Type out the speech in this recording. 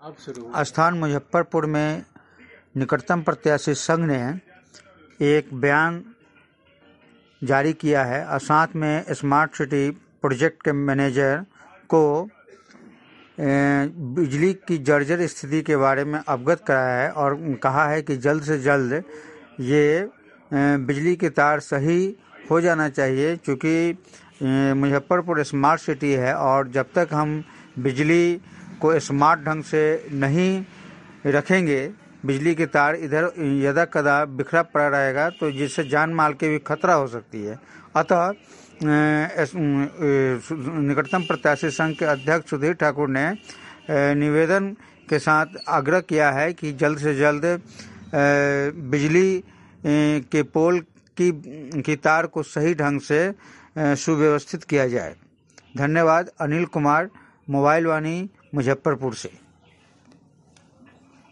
स्थान मुजफ्फरपुर में निकटतम प्रत्याशी संघ ने एक बयान जारी किया है और साथ में स्मार्ट सिटी प्रोजेक्ट के मैनेजर को बिजली की जर्जर स्थिति के बारे में अवगत कराया है और कहा है कि जल्द से जल्द ये बिजली के तार सही हो जाना चाहिए, क्योंकि मुजफ्फरपुर स्मार्ट सिटी है और जब तक हम बिजली को स्मार्ट ढंग से नहीं रखेंगे, बिजली के तार इधर यदा कदा बिखरा पड़ा रहेगा तो जिससे जान माल की भी खतरा हो सकती है। अतः निकटतम प्रत्याशी संघ के अध्यक्ष सुधीर ठाकुर ने निवेदन के साथ आग्रह किया है कि जल्द से जल्द बिजली के पोल की तार को सही ढंग से सुव्यवस्थित किया जाए। धन्यवाद। अनिल कुमार, मोबाइल वाणी, मुजफ्फरपुर से।